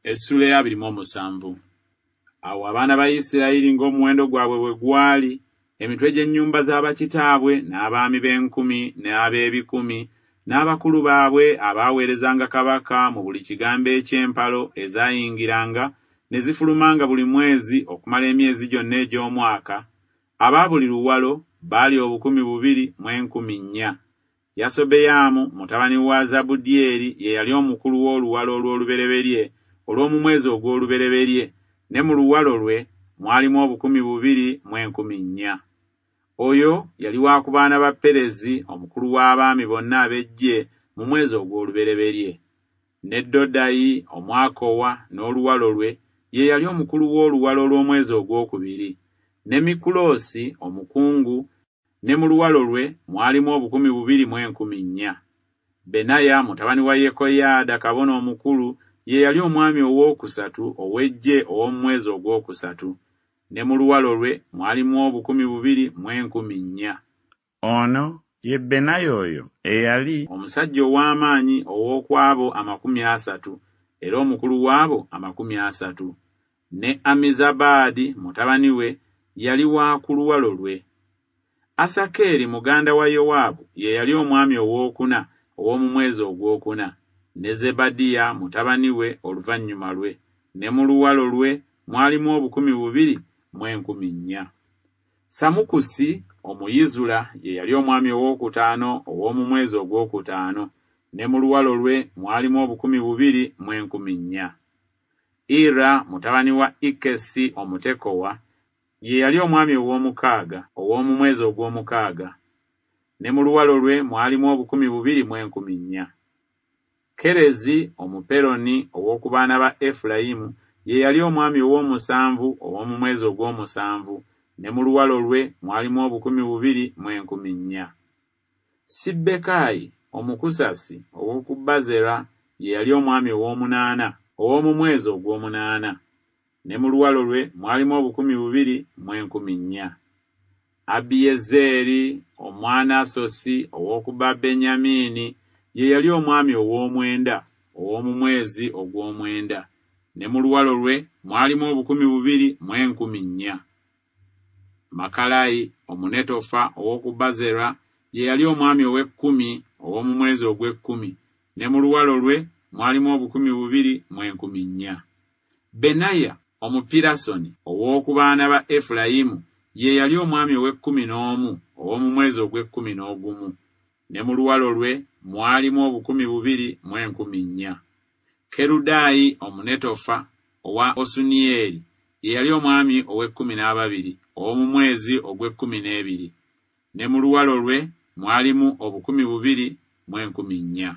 Essula ya 27. Awo abaana ba Isirayiri ng'omuwendo gwabwe bwe gwali, emitwe gy'ennyumba z'abakitaabwe n'abaami b'enkumi n'ab'ebikumi n'abakulu baabwe abaaweerezanga kabaka mu buli kigambo eky'empalo ezaayingiranga ne zifulumanga buli mwezi okumala emyezi gyonna egy'omwaka, aba buli luwalo baali 2,214. Yasobeyamu mutabani wa Zabudyeri ye yali omukulu w'oluwalo olw'olubereberye olw'omu mwezi ogw'olubereberye, ne mu luwalo lwe mwalimu 2,214. Oyo yali wa ku baana ba Perezi omukulu w'abaami bonna ab'eggye mu mwezi ogw'olubereberye. Ne Dodayi Omwakowa n'oluwalo lwe ye yali omukulu w'oluwalo olw'omwezi ogwokubiri. Ne Mikuloosi omukungu ne mu luwalo lwe mwalimu 2,214. Benaya mutabani wa Yekoyaada kabona omukulu ye yali omwami owookusatu ow'eggye ow'omu mwezi ogwokusatu. Ne mu luwalo lwe mwalimu 2,214. Ono ye Benaya oyo eyali omusajja ow'amaanyi ow'okwabo 30 era omukulu w'abo 30. Ne Amizabaadi mutabani we yali wa ku luwalo lwe. Asakeri muganda wa Yowaabu ye yali omwami owookuna ow'omu mwezi ogwokuna. Ne Zebadiya mutabani we oluvannyuma lwe. Ne mu luwalo lwe mwalimu 2,214. Samukusi Omuyizula ye yali omwami owookutaano ow'omu mwezi ogwokutaano. Ne mu luwalo lwe mwalimu 2,214. Ira mutabani wa Ikesi Omutekowa ye yali omwami ow'omukaaga ow'omu mwezi ogw'omukaaga. Ne mu luwalo lwe mwalimu 2,214. Kerezi Omuperoni ow'oku baana ba Efulayimu ye yali omwami ow'omusanvu ow'omu mwezi ogw'omusanvu. Ne mu luwalo lwe mwalimu 2,214. Sibbekayi Omukusasi ow'oku Bazera ye yali omwami ow'omunaana ow'omu mwezi ogw'omunaana. Ne mu luwalo lwe mwalimu 2,214. Abiyezeri Omwanasosi ow'oku Benyamini ye yali omwami ow'omwenda ow'omu mwezi ogw'omwenda. Ne mu luwalo lwe mwalimu 2,214. Makalayi Omunetofa ow'oku Bazera ye yali omwami ow'ekkumi ow'omu mwezi ogw'ekkumi. Ne mu luwalo lwe mwalimu 2,214. Benaya Omupirasoni ow'oku baana ba Efulayimu ye yali omwami ow'ekkumi-n'omu ow'omu mwezi ogw'ekkumi-n'ogumu. Ne mu luwalo lwe mwalimu 2,214. Kerudayi Omunetofa owa Osuniyeri ye yali omwami ow'ekkumi-n'ababiri ow'omu mwezi ogw'ekkumi-n'ebiri. Ne mu luwalo lwe mwalimu 2,214.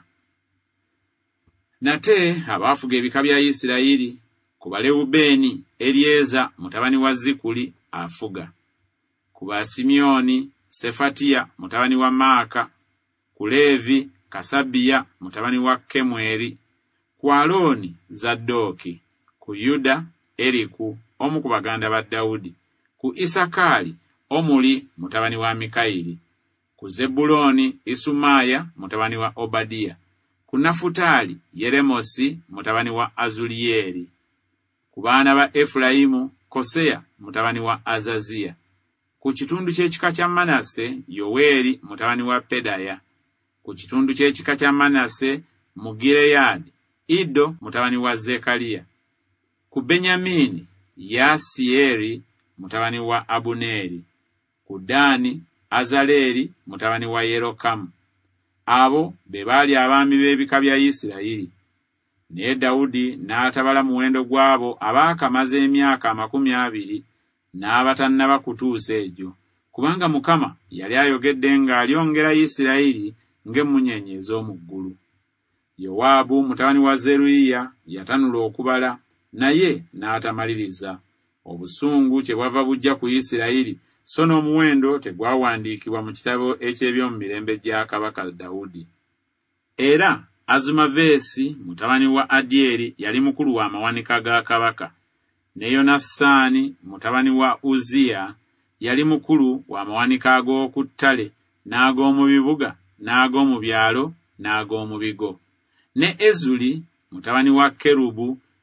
Nate abaafuga ebika bya Isirayiri ku Balewubeeni Eryeza mutabani wa Zikuli afuga. Ku Basimyoni Sefatiya mutabani wa Maaka. Ku Leevi Kasabiya mutabani wa Kemweri. Ku Alooni Zadooki. Ku Yuda Eriku omu ku baganda ba Dawudi. Ku Isakaali Omuli mutabani wa Mikayiri. Ku Zebbulooni Isumaaya mutabani wa Obadiya. Ku Nafutaali Yeremosi mutabani wa Azuliyeri. Ku baana ba Efulayimu Koseya mutabani wa Azaziya. Ku kitundu ky'ekika kya Manase Yoweeri mutabani wa Pedaya. Ku kitundu ky'ekika kya Manase mu Gireyaadi Iddo mutabani wa Zekaliya. Ku Benyamini Yaasiyeri mutabani wa Abuneeri. Ku Daani Azaleri mutabani wa Yerokamu. Abo be baali abaami b'ebika bya Isirayiri. Naye Dawudi n'atabala muwendo gw'abo abaakamaze emyaka 20 n'abatannaba kutuusa egyo, kubanga Mukama yali ayogedde ng'alyongera Isirayiri ng'emmunyeenye ez'omu ggulu. Yowaabu mutabani wa Zeruyiya yatanula okubala, naye n'atamaliriza. Obusungu kyebwava bujja ku Isirayiri, so n'omuwendo tegwawandiikibwa mu kitabo eky'ebyomumirembe gya kabaka Dawudi. Era Azumaveesi mutabani wa Adyeri yali mukulu wa mawanika ga kabaka. Ne Yonasaani mutabani wa Uziya yali mukulu wa mawanika ag'oku ttale n'ag'omu bibuga n'ag'omu byalo n'ag'omu bigo. Ne Ezuli mutabani wa Kerubu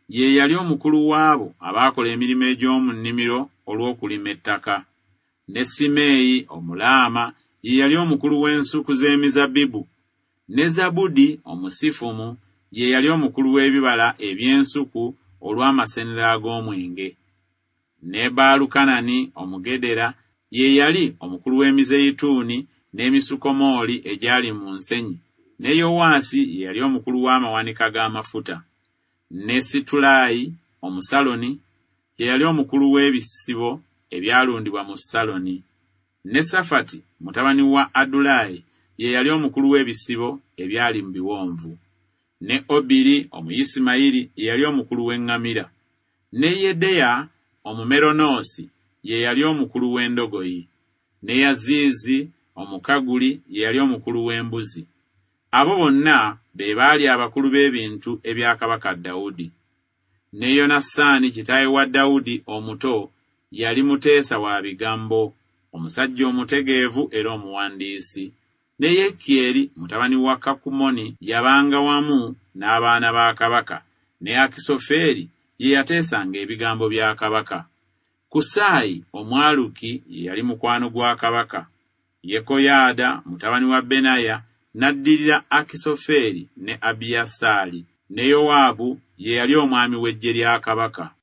ye yali omukulu waabo abaakola emirimu egy'omu nnimiro olw'okulima ettaka. Ne Simeeyi Omulaama ye yali omukulu w'ensuku z'emizabbibu. Ne Zabudi Omusifumu ye yali omukulu w'ebibala eby'ensuku olw'amasenera ag'omwenge. Ne Baalukanani Omugedera ye yali omukulu w'emizeyituuni n'emisukomooli egyali mu nsenyi. Ne Yowaasi ye yali omukulu w'amawanika g'amafuta. Ne Situlayi Omusaloni ye yali omukulu w'ebisibo ebyalundibwa mu Saloni. Ne Safati mutabani wa Adulayi ye yali omukulu w'ebisibo ebyali mu biwonvu. Ne Obiri Omuyisimayiri ye yali omukulu w'eŋŋamira. Ne Yedeya Omumeronoosi ye yali omukulu w'endogoyi. Ne Yaziizi Omukaguli ye yali omukulu w'embuzi. Abo bonna be baali abakulu b'ebintu ebya kabaka Dawudi. Ne Yonasaani kitaawe wa Dawudi omuto yali muteesa wa bigambo, omusajja omutegeevu era omuwandiisi. Ne Yekyeri mutabani wa Kakumoni yabanga wamu n'abaana ba kabaka. Ne Akisoferi ye yateesanga ebigambo bya kabaka. Kusaayi Omwaluki ye yali mukwano gwa kabaka. Yekoyaada mutabani wa Benaya n'addirira Akisoferi ne Abiyasaali. Ne Yowaabu ye yali omwami w'eggye lya kabaka.